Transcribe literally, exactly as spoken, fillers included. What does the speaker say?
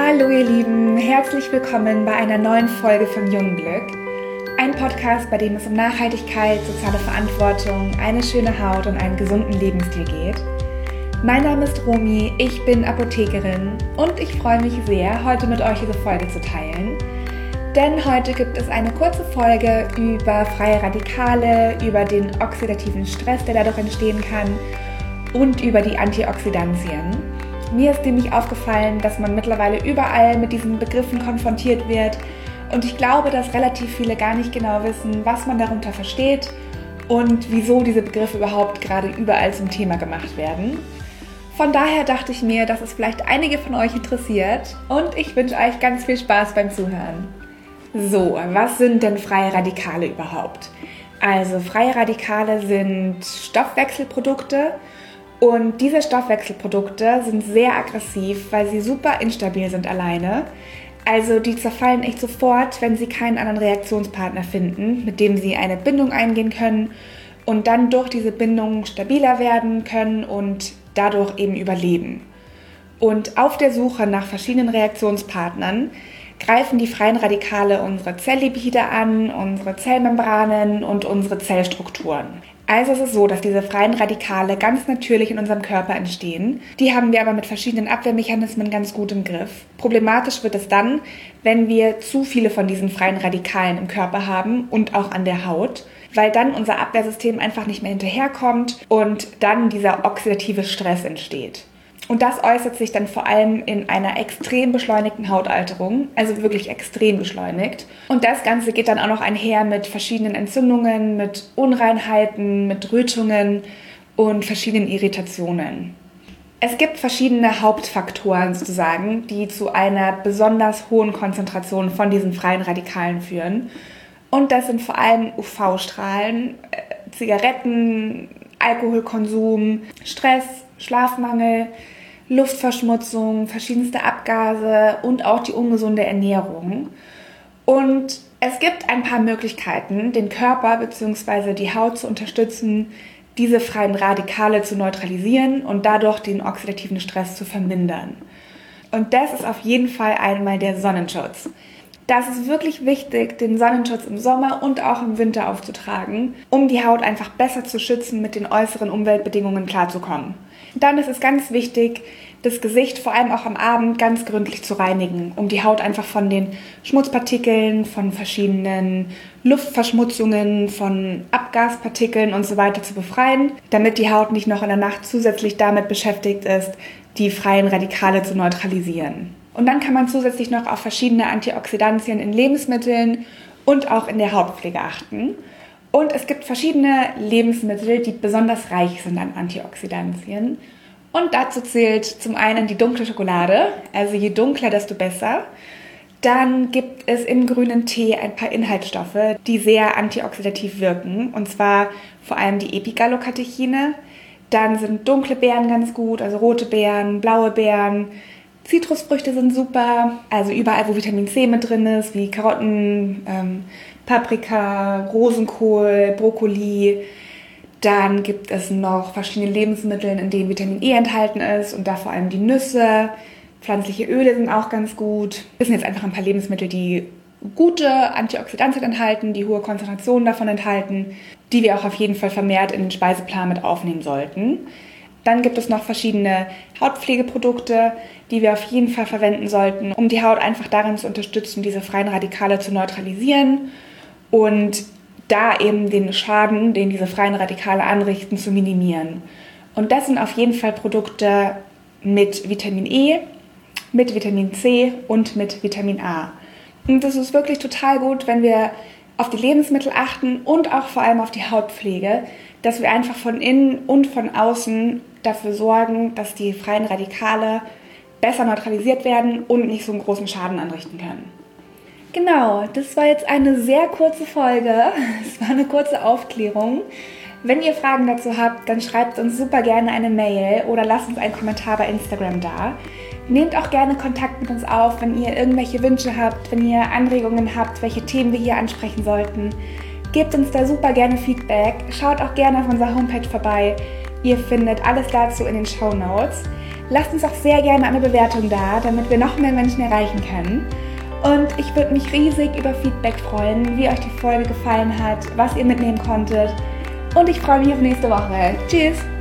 Hallo ihr Lieben, herzlich willkommen bei einer neuen Folge von Jungglück. Ein Podcast, bei dem es um Nachhaltigkeit, soziale Verantwortung, eine schöne Haut und einen gesunden Lebensstil geht. Mein Name ist Romy, ich bin Apothekerin und ich freue mich sehr, heute mit euch diese Folge zu teilen. Denn heute gibt es eine kurze Folge über freie Radikale, über den oxidativen Stress, der dadurch entstehen kann und über die Antioxidantien. Mir ist nämlich aufgefallen, dass man mittlerweile überall mit diesen Begriffen konfrontiert wird und ich glaube, dass relativ viele gar nicht genau wissen, was man darunter versteht und wieso diese Begriffe überhaupt gerade überall zum Thema gemacht werden. Von daher dachte ich mir, dass es vielleicht einige von euch interessiert und ich wünsche euch ganz viel Spaß beim Zuhören. So, was sind denn freie Radikale überhaupt? Also freie Radikale sind Stoffwechselprodukte. Und diese Stoffwechselprodukte sind sehr aggressiv, weil sie super instabil sind alleine. Also die zerfallen echt sofort, wenn sie keinen anderen Reaktionspartner finden, mit dem sie eine Bindung eingehen können und dann durch diese Bindung stabiler werden können und dadurch eben überleben. Und auf der Suche nach verschiedenen Reaktionspartnern greifen die freien Radikale unsere Zelllipide an, unsere Zellmembranen und unsere Zellstrukturen. Also es ist so, dass diese freien Radikale ganz natürlich in unserem Körper entstehen. Die haben wir aber mit verschiedenen Abwehrmechanismen ganz gut im Griff. Problematisch wird es dann, wenn wir zu viele von diesen freien Radikalen im Körper haben und auch an der Haut, weil dann unser Abwehrsystem einfach nicht mehr hinterherkommt und dann dieser oxidative Stress entsteht. Und das äußert sich dann vor allem in einer extrem beschleunigten Hautalterung, also wirklich extrem beschleunigt. Und das Ganze geht dann auch noch einher mit verschiedenen Entzündungen, mit Unreinheiten, mit Rötungen und verschiedenen Irritationen. Es gibt verschiedene Hauptfaktoren sozusagen, die zu einer besonders hohen Konzentration von diesen freien Radikalen führen. Und das sind vor allem U V-Strahlen, Zigaretten, Alkoholkonsum, Stress, Schlafmangel, Luftverschmutzung, verschiedenste Abgase und auch die ungesunde Ernährung. Und es gibt ein paar Möglichkeiten, den Körper bzw. die Haut zu unterstützen, diese freien Radikale zu neutralisieren und dadurch den oxidativen Stress zu vermindern. Und das ist auf jeden Fall einmal der Sonnenschutz. Das ist wirklich wichtig, den Sonnenschutz im Sommer und auch im Winter aufzutragen, um die Haut einfach besser zu schützen, mit den äußeren Umweltbedingungen klarzukommen. Dann ist es ganz wichtig, das Gesicht vor allem auch am Abend ganz gründlich zu reinigen, um die Haut einfach von den Schmutzpartikeln, von verschiedenen Luftverschmutzungen, von Abgaspartikeln und so weiter zu befreien, damit die Haut nicht noch in der Nacht zusätzlich damit beschäftigt ist, die freien Radikale zu neutralisieren. Und dann kann man zusätzlich noch auf verschiedene Antioxidantien in Lebensmitteln und auch in der Hautpflege achten. Und es gibt verschiedene Lebensmittel, die besonders reich sind an Antioxidantien. Und dazu zählt zum einen die dunkle Schokolade, also je dunkler, desto besser. Dann gibt es im grünen Tee ein paar Inhaltsstoffe, die sehr antioxidativ wirken, und zwar vor allem die Epigallocatechine. Dann sind dunkle Beeren ganz gut, also rote Beeren, blaue Beeren. Zitrusfrüchte sind super, also überall, wo Vitamin C mit drin ist, wie Karotten, ähm, Paprika, Rosenkohl, Brokkoli. Dann gibt es noch verschiedene Lebensmittel, in denen Vitamin E enthalten ist und da vor allem die Nüsse. Pflanzliche Öle sind auch ganz gut. Das sind jetzt einfach ein paar Lebensmittel, die gute Antioxidantien enthalten, die hohe Konzentrationen davon enthalten, die wir auch auf jeden Fall vermehrt in den Speiseplan mit aufnehmen sollten. Dann gibt es noch verschiedene Hautpflegeprodukte, die wir auf jeden Fall verwenden sollten, um die Haut einfach darin zu unterstützen, diese freien Radikale zu neutralisieren und da eben den Schaden, den diese freien Radikale anrichten, zu minimieren. Und das sind auf jeden Fall Produkte mit Vitamin E, mit Vitamin C und mit Vitamin A. Und das ist wirklich total gut, wenn wir auf die Lebensmittel achten und auch vor allem auf die Hautpflege, dass wir einfach von innen und von außen dafür sorgen, dass die freien Radikale besser neutralisiert werden und nicht so einen großen Schaden anrichten können. Genau, das war jetzt eine sehr kurze Folge. Es war eine kurze Aufklärung. Wenn ihr Fragen dazu habt, dann schreibt uns super gerne eine Mail oder lasst uns einen Kommentar bei Instagram da. Nehmt auch gerne Kontakt mit uns auf, wenn ihr irgendwelche Wünsche habt, wenn ihr Anregungen habt, welche Themen wir hier ansprechen sollten. Gebt uns da super gerne Feedback. Schaut auch gerne auf unserer Homepage vorbei. Ihr findet alles dazu in den Shownotes. Lasst uns auch sehr gerne eine Bewertung da, damit wir noch mehr Menschen erreichen können. Und ich würde mich riesig über Feedback freuen, wie euch die Folge gefallen hat, was ihr mitnehmen konntet. Und ich freue mich auf nächste Woche. Tschüss!